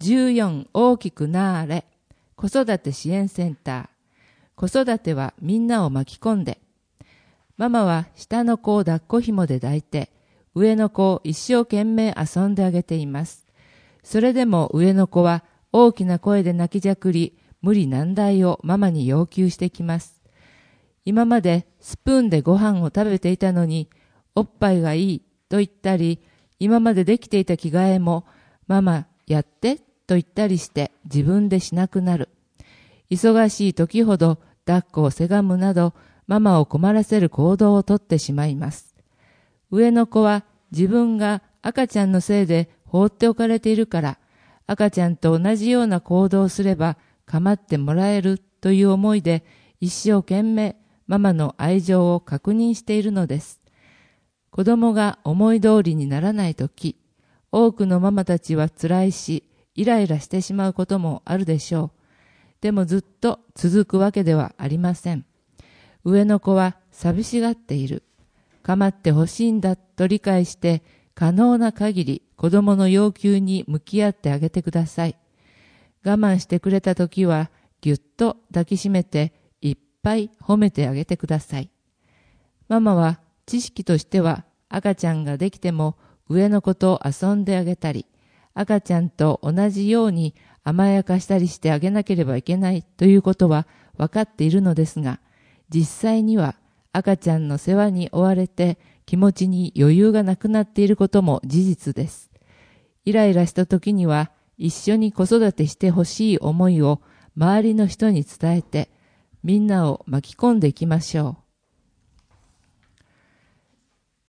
14大きくなーれ。子育て支援センター。子育てはみんなを巻き込んで。ママは下の子を抱っこ紐で抱いて、上の子を一生懸命遊んであげています。それでも上の子は大きな声で泣きじゃくり、無理難題をママに要求してきます。今までスプーンでご飯を食べていたのに、おっぱいがいいと言ったり、今までできていた着替えも、ママやってと言ったりして自分でしなくなる。忙しい時ほど抱っこをせがむなど、ママを困らせる行動をとってしまいます。上の子は自分が赤ちゃんのせいで放っておかれているから、赤ちゃんと同じような行動をすれば構ってもらえるという思いで、一生懸命ママの愛情を確認しているのです。子供が思い通りにならないとき、多くのママたちは辛いし、イライラしてしまうこともあるでしょう。でもずっと続くわけではありません。上の子は寂しがっている。構ってほしいんだと理解して、可能な限り子供の要求に向き合ってあげてください。我慢してくれたときは、ぎゅっと抱きしめて、いっぱい褒めてあげてください。ママは知識としては、赤ちゃんができても上の子と遊んであげたり、赤ちゃんと同じように甘やかしたりしてあげなければいけないということは分かっているのですが、実際には赤ちゃんの世話に追われて気持ちに余裕がなくなっていることも事実です。イライラした時には一緒に子育てしてほしい思いを周りの人に伝えて、みんなを巻き込んでいきましょう。